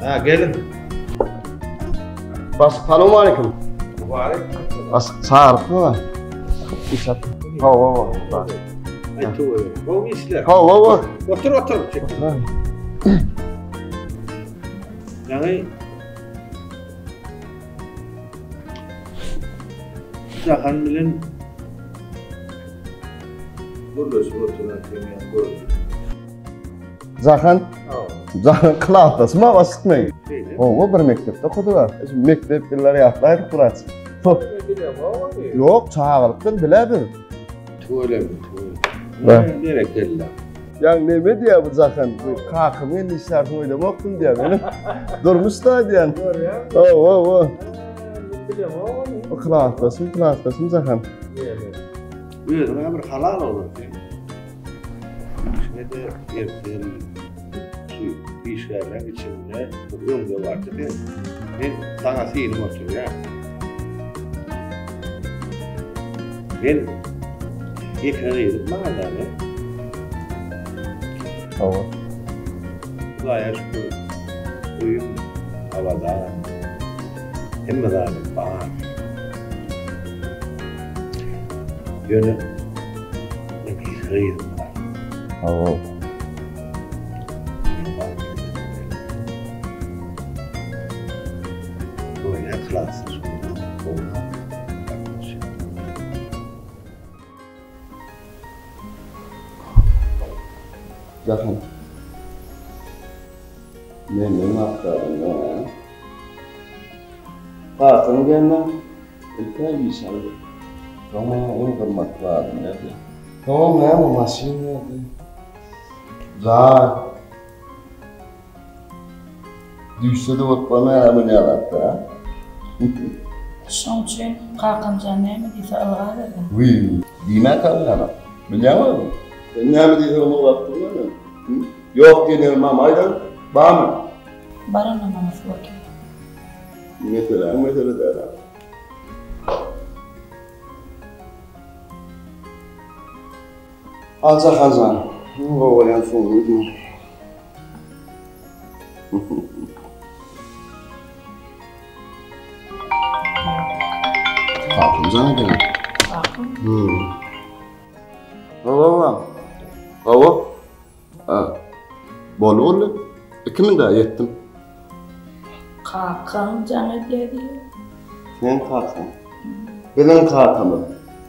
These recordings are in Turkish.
Ha gelin. Bas, selamun aleyküm. Mübarek. Bas, çağırıp mı? İşat. Hava. Ay tuğu. Bu işler. Hava. Otur otur. Çek. Yani Zahan bilen burası oturan kemiyen burası. Zahan kılahtası mı basıtmayın? Değil. O bir mektepte okudular. Mektepliler yaptılar kurası. Yok, çağırıptır biledir. Tuğle mi? Ne? Nereye geldi? Yani ne diye bu Zahan? Kalkım en işlerden oynamaktım diye benim. Durmuş da diyen. Doğru ya. O. Biliyorum o. O kılahtası Zahan. Buyurun bir halal olur. Şimdi de yerden şu işlerden içinde ürün de vardı değil mi? Ben sana sihirim otur ya. Ben yıkanıyordum madem. Hava. Gayet şu uyum havada hem de bahar. Yönü ne bir hıyırım var. Hava. Böyle klassız. Zahan. Benim aktarım ya. Kalkın gelmem. İlkay bir şey. Tamam, en kırmak lazım nerede? Tamam ya, bu maşin nerede? Zahar. Düşse de bana hemen yarattı ha. Şoň üçin kalkınca näme diýse ılgar dedim. Uy, dime kalana. Biliyor musun? Ben ne mi diye onu baktım lan? Yok genel mamaydan, bağ mı? Baranamaňyz baký. Mesela der. Hazan. O olan sonuydu. Kalkın canım benim. Kalkın. Hava. Bolu oldu. Kimin daha yettim? Kalkın canı dedi. Sen kalkın. Ben kalkamam.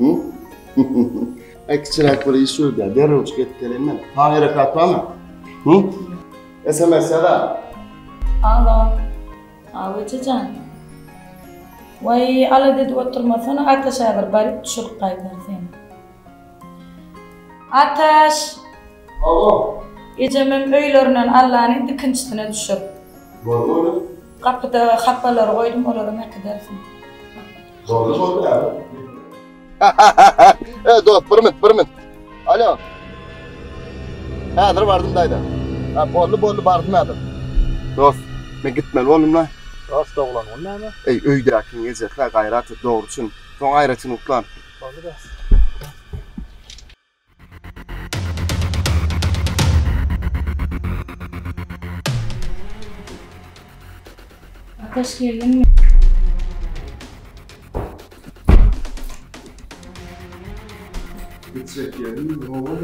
Ekçirak böyle istiyor da derhal çıkarttılar. Hayır kalkma. SMS ya da. Alo. Awaçacan. Vay ala dedi oturmasana ateş ağır bari düşüp kaytar seni. Ateş. Hava. Gecemem öylerinden Allah'ın dikinçisine düşüp. Bolu. Kapıda kapıları koydum oradan ne kadarsin. Bolu ya. Dost, bir minut. Alo. Dur vardım dayda. Bolu bardım adım. Dost, ben gitmeli oğlum lan. Dost oğlan o ne mi? Öydakin gezekler gayratı doğrusun. Son gayratını utlan. Oldu dost. Ateş geldin mi? Gitsek yerim mi? O var ya.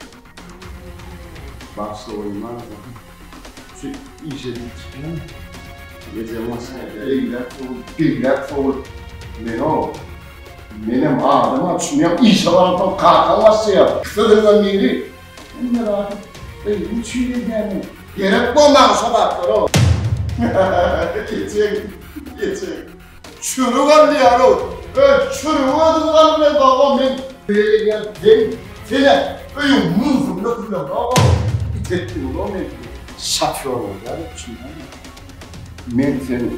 Başta olmaz da. Şu işe gitsin. Gece masaya eyler soğuk. Ne o? Benim ağzıma düşünüyorum. İşe varım kalkamazsa ya. Kısadırdan biri. Ben de rahatım. Ben hiç şey yani. Gerek olmaz sabahlar o. Geçecek. Çürük aldı ya o. Çürük aldı ben babam ben. Böyle gel. Sene. Öyle muzum da duruyor. Babam. İtettim o ben. Şaför oldu ya. Men senin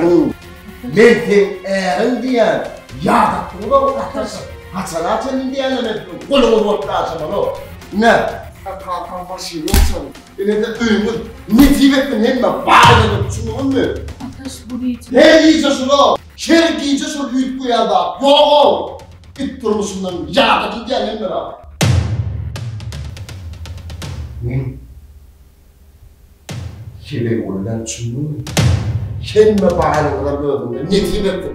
erin diyen yağdaktın da o atasın. Hasanatın diyen de kolumu ortasın o. Ne? Kalkan başı yoksa. Yine de ömür. Netivettin hem de bağırdım. Şunu mu? Ateş bu değil. Ne yiyeceksin o? Şerik yiyeceksin o büyük bu yanda. Yok o. İt durmuşsundan yağdaktın diyen hem de abi. Kele olan çünkü kelime bağlılar bölümünde netim ettim.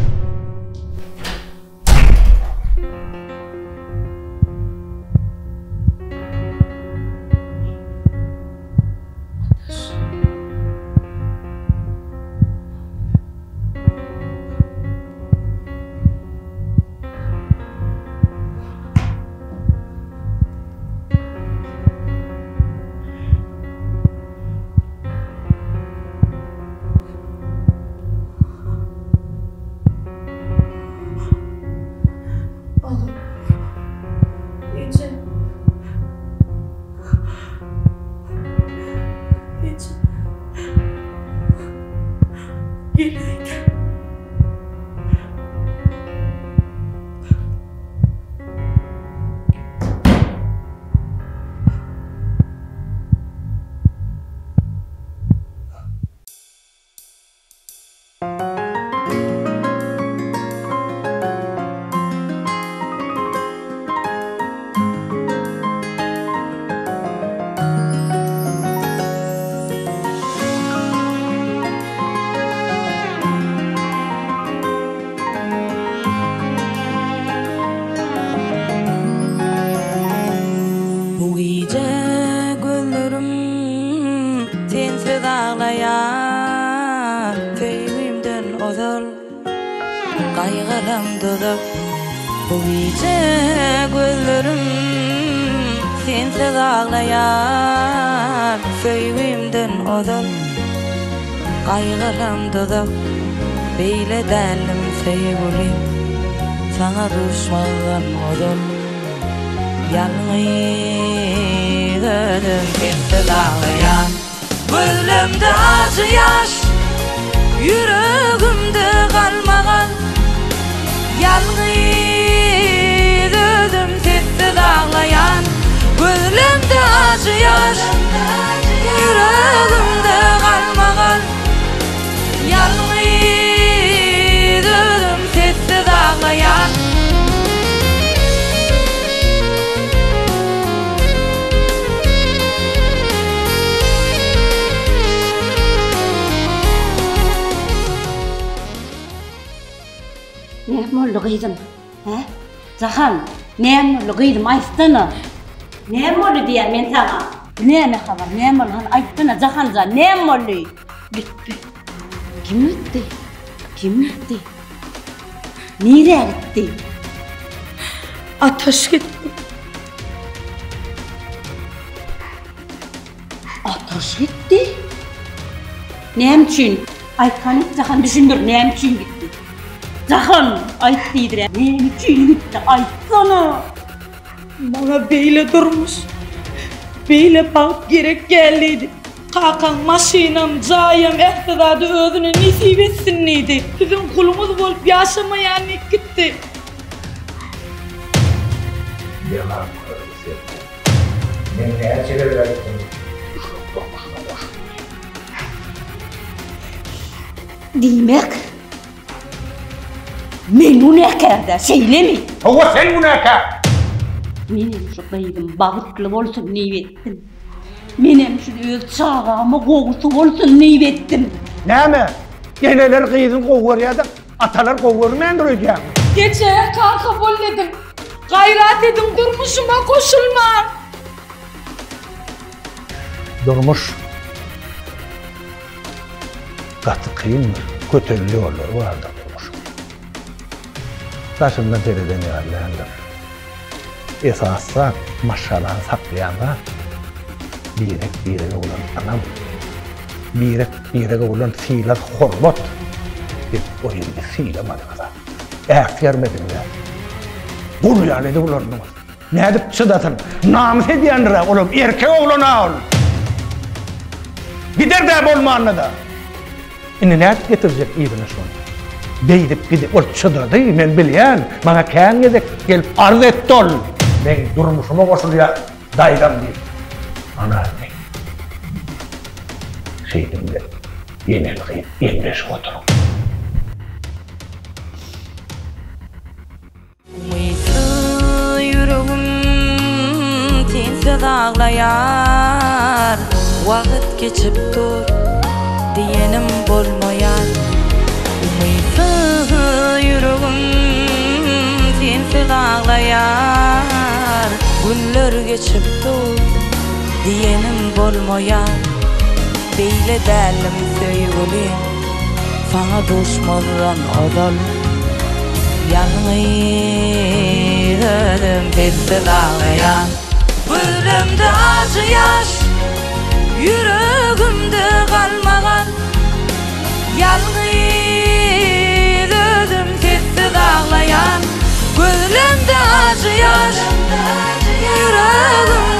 Bu gece gözlerim sensiz ağlayan Söyümden odal Kaygılandı Beyle derlim sevgilim Sana düşman odal Yalnız ölüm sensiz ağlayan Gözümde acı yaş Yüreğimde kalmagan Yalnız ödüm sessiz ağlayan Gözümde acı yaş Yüreğimde kalmagan Yalnız ödüm sessiz ağlayan Ne oldu kızım? He? Zahan, ne oldu kızım? Aytsana. Ne oldu diye men sana? Ne haber? Ne oldu? Aytsana Zahan ne oldu? Gitti. Kim gitti? Kim gitti? Nereye gitti? Ateş gitti. Ateş gitti. Ne için? Aytkanı Zahan düşündür ne için gitti? Zahan ayttıydır. Ne için gitti? Aytsana. Bana beyle durmuş. Beyle bakıp gerek geldiydi. Kakan, maşinam, cayım, ehtidadı özüne nisip etsin neydi. Bizim kulumuz bolup yaşamayan gitti. Yalan karısı. Ben neye çevirdim? Demek men münekerde söylemi. Hava sen münaka! Menem şu kıydım bağıtlı olsun nivettim. Menem şu öz çağağıma koğusu olsun nivettim. Ne mi? Geneler kıyızın koğur ya da atalar koğur mu endiriyor? Gece kanka bol dedim. Gayrat edim durmuşuma koşulma. Durmuş. Katı kıyılmır. Kötülü yolları vardı durmuş. Taşımda dereden yerlerdir. Esasla maşalan saklayanlar birek olan anam. Birek olan fiilat hormat. Hep o yerde fiilamadı kadar. Vermedim ya. Bunu yani de ulanmaz. Ne edip çıdatın? Namus ediyenlere oğlum erkek oğluna ol. Gider de olma anladı. Şimdi ne getirecek iyi bana şu an? Gidip ol çıdadı men bilyen. Bana kâyan gedek gelip arz et ol. Ben durmuşuma koşuluya daydam değil. Ana ne? Şeydimde yenel kıyıp yenleş oturun. Yüreğim tez ağlayar. Wagt geçip dur diyenim bolmaýar. Umydsız yüregim sensiz ağlayar. Günler geçip dur diyenim bolmaýar. Beýle dälim söýgülim sana düşmandan adal. Yalnızım sensiz ağlayan. Gözümde acı yaş, yüreğimde kalmagan. Yalnız özüm sensiz ağlayan. Gözümde acı yaş, yüreğimde